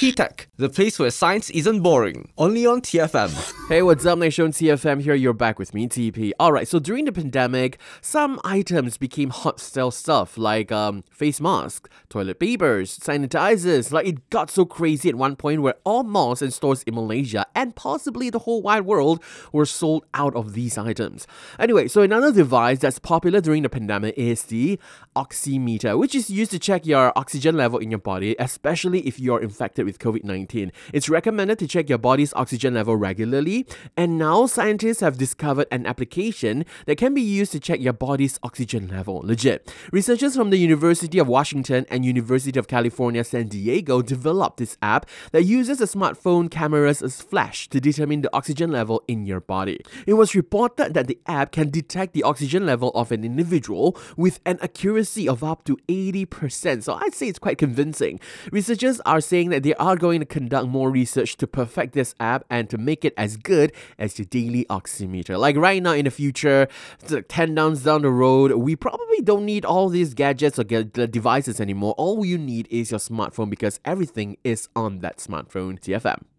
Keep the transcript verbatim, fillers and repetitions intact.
T-Tech, the place where science isn't boring. Only on T F M. Hey, what's up, Nation? T F M here. You're back with me, T P. Alright, so during the pandemic, some items became hot style stuff like um, face masks, toilet papers, sanitizers. Like, it got so crazy at one point where all malls and stores in Malaysia and possibly the whole wide world were sold out of these items. Anyway, so another device that's popular during the pandemic is the oximeter, which is used to check your oxygen level in your body, especially if you're infected with covid nineteen. It's recommended to check your body's oxygen level regularly, and now scientists have discovered an application that can be used to check your body's oxygen level. Legit. Researchers from the University of Washington and University of California, San Diego developed this app that uses a smartphone cameras as flash to determine the oxygen level in your body. It was reported that the app can detect the oxygen level of an individual with an accuracy of up to eighty percent, so I'd say it's quite convincing. Researchers are saying that they are going to conduct more research to perfect this app and to make it as good as your daily oximeter. Like right now in the future, like ten downs down the road, we probably don't need all these gadgets or get devices anymore. All you need is your smartphone because everything is on that smartphone. T F M.